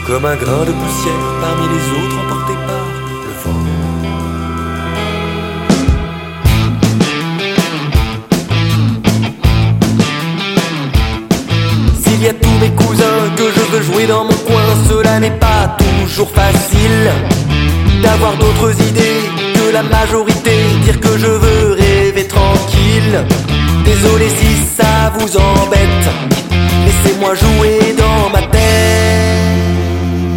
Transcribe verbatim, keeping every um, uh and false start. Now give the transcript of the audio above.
comme un grain de poussière parmi les autres emportés par le vent. S'il y a tous mes cousins que je veux jouer dans mon coin, cela n'est pas toujours facile d'avoir d'autres idées que la majorité, dire que je veux rêver tranquille. Désolé si ça vous embête, laissez-moi jouer dans ma tête.